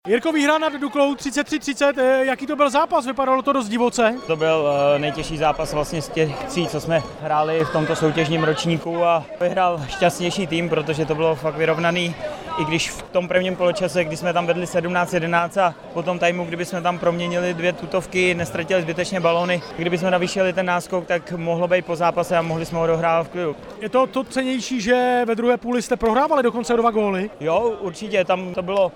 Jirko, výhra nad Duklou 33-30, jaký to byl zápas? Vypadalo to dost divoce. To byl nejtěžší zápas vlastně z těch tří, co jsme hráli v tomto soutěžním ročníku a vyhrál šťastnější tým, protože to bylo fakt vyrovnaný. I když v tom prvním poločase, kdy jsme tam vedli 17-11 a po tom timeu, kdyby jsme tam proměnili 2 tutovky, nestratili zbytečně balóny, kdyby jsme navýšili ten náskok, tak mohlo být po zápase a mohli jsme ho dohrát v klidu. Je to cennější, že ve druhé půli jste prohrávali dokonce 2 góly? Jo, určitě, tam to bylo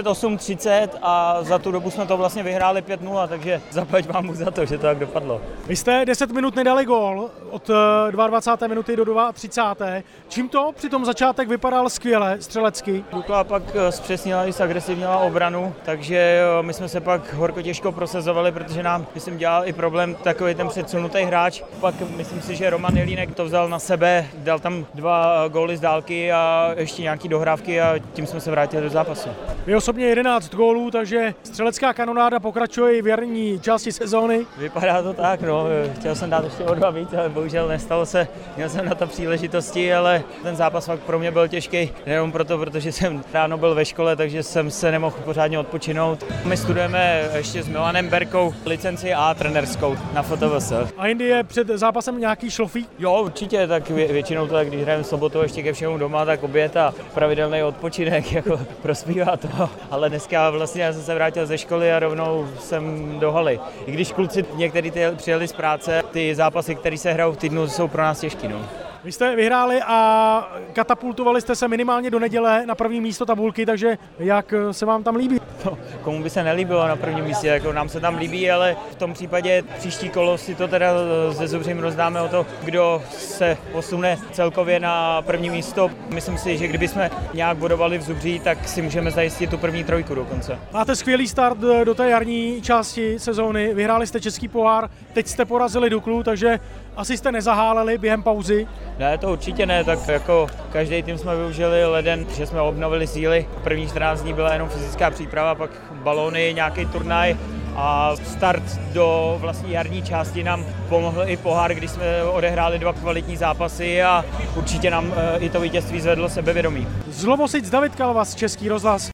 28-30 a za tu dobu jsme to vlastně vyhráli 5-0, takže zaplať vám za to, že to tak dopadlo. Vy jste 10 minut nedali gól, od 22. minuty do 32. Čím to při tom začátek vypadal skvěle, střelecky? Dukla pak zpřesnila i agresivněla obranu, takže my jsme se pak horko těžko prosazovali, protože nám, myslím, dělal i problém takový ten předsunutý hráč. Pak myslím si, že Roman Jelínek to vzal na sebe, dal tam 2 góly z dálky a ještě nějaký dohrávky a tím jsme se vrátili do zápasu. Vy osobně 11 gólů, takže střelecká kanonáda pokračuje i v jarní části sezóny. Vypadá to tak, no. Chtěl jsem dát ještě o 2 víc, ale bohužel nestalo se. Měl jsem na to příležitosti, ale ten zápas fakt pro mě byl těžký, nejenom proto, protože jsem ráno byl ve škole, takže jsem se nemohl pořádně odpočinout. My studujeme ještě s Milanem Berkou licenci A trenerskou na FTVS. A jindy je před zápasem nějaký šlofík? Jo, určitě, tak většinou to, když hrajeme sobotu ještě ke všemu doma, tak oběd a pravidelný odpočinek, jako prospívá to. Ale dneska vlastně já jsem se vrátil ze školy a rovnou jsem do haly. I když kluci někteří přijeli z práce, ty zápasy, které se hrajou v týdnu, jsou pro nás těžký. No. Vy jste vyhráli a katapultovali jste se minimálně do neděle na první místo tabulky, takže jak se vám tam líbí? No, komu by se nelíbilo na prvním místě, jako nám se tam líbí, ale v tom případě příští kolo si to teda se Zubřím rozdáme o to, kdo se posune celkově na první místo. Myslím si, že kdyby jsme nějak bodovali v Zubří, tak si můžeme zajistit tu první 3 dokonce. Máte skvělý start do té jarní části sezóny, vyhráli jste Český pohár, teď jste porazili Duklu, takže asi jste nezaháleli během pauzy? Ne, to určitě ne, tak jako každý tým jsme využili leden, že jsme obnovili síly. První 14 dní byla jenom fyzická příprava, pak balóny, nějaký turnaj a start do vlastní jarní části nám pomohl i pohár, když jsme odehráli 2 kvalitní zápasy a určitě nám i to vítězství zvedlo sebevědomí. Z Lovosic David Kalvas, Český rozhlas.